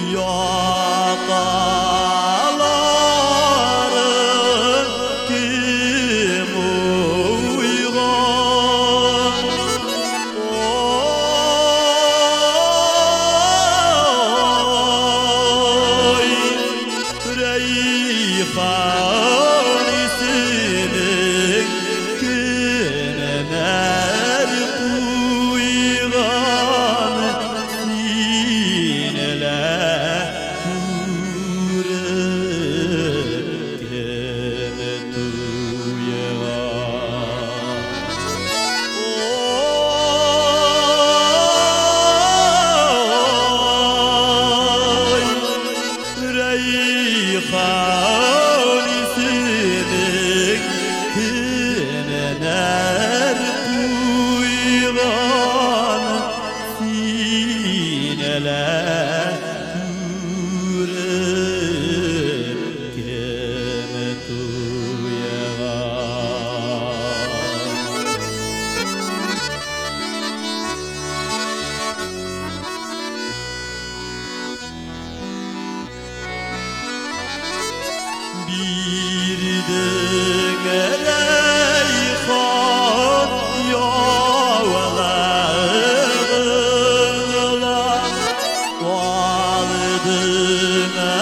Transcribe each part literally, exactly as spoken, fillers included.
yakaların kim uygan oy reyhan isinin güneler kuygan sineler yüreğime duyar oy reyhan isinin güneler kuygan sineler yüreğime duyar bir döngere reyhan yağlarına vardığına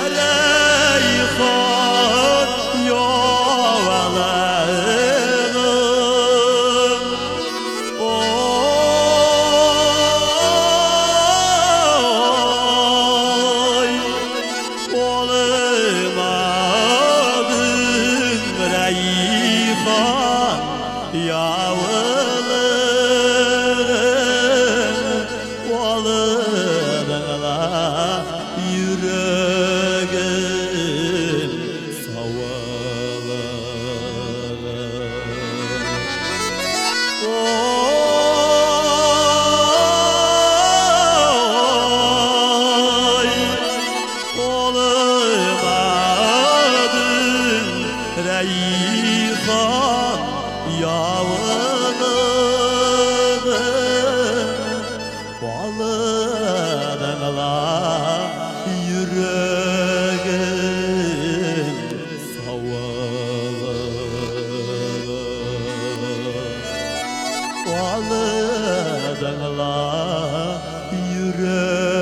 reyhan yağlarına oy olmadın reyhan yavrum oğluna yüreğin savalır oy olmadın reyhan yavrum bağladığına yüreğin savalır bağladığına yüreğin